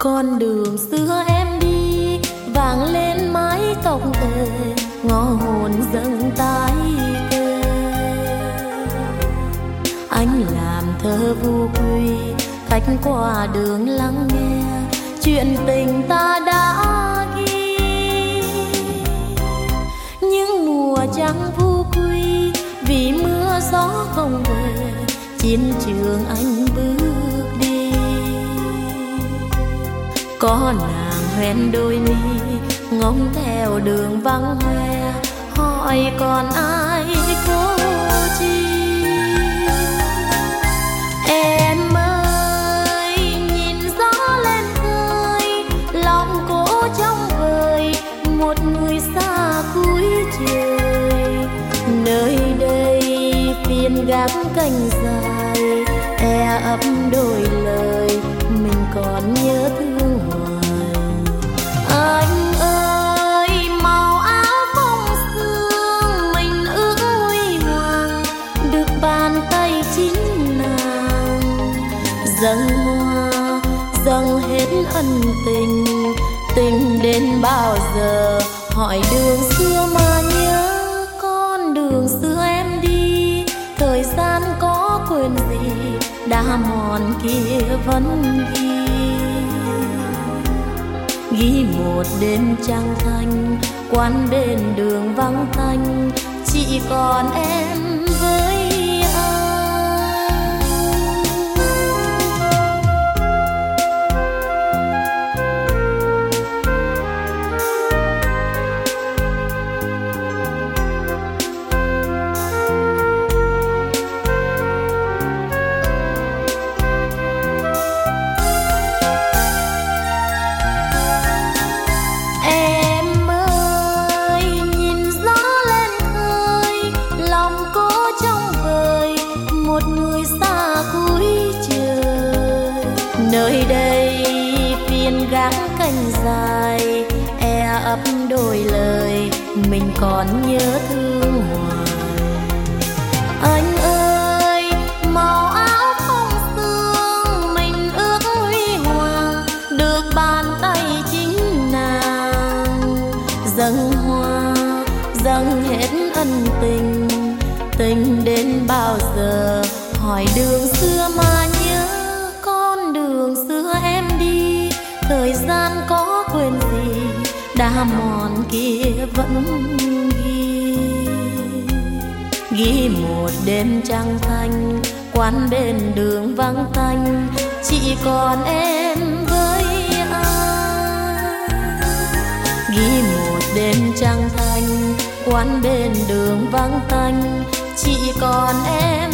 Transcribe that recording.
Con đường xưa em đi vang lên mái tóc về, ngõ hồn dâng tái kề. Anh làm thơ vu quy, khách qua đường lắng nghe chuyện tình ta đã ghi. Những mùa trắng vu quy vì mưa gió không về, chiến trường anh bước đi. Có nàng hoen đôi mi ngóng theo đường vắng hoe, hỏi còn ai cô chi. Em ơi nhìn gió lên khơi, lòng cố trong vời một người xa cuối trời. Nơi đây phiên gác cành dài, e ấp đôi lời mình còn nhớ thương hoài. Anh ơi màu áo phong sương mình ước huy hoàng, được bàn tay chính nàng dâng hoa dâng hết ân tình. Tình đến bao giờ hỏi đường xưa mà nhớ, con đường xưa em đi thời gian có quên gì, đã mòn kia vẫn ghi. Ghi một đêm trăng thanh, quán bên đường vắng tanh, chỉ còn em với nơi đây phiên gác cành dài, e ấp đôi lời mình còn nhớ thương hoài. Anh ơi màu áo phong sương mình ước huy hoàng, được bàn tay chính nàng dâng hoa dâng hết ân tình. Tình đến bao giờ hỏi đường xưa mà nhớ, con đường xưa em đi thời gian có quên gì, đã mòn kia vẫn ghi. Ghi một đêm trăng thanh, quán bên đường vắng tanh, chỉ còn em với ai. Ghi một đêm trăng thanh, quán bên đường vắng tanh, chỉ còn em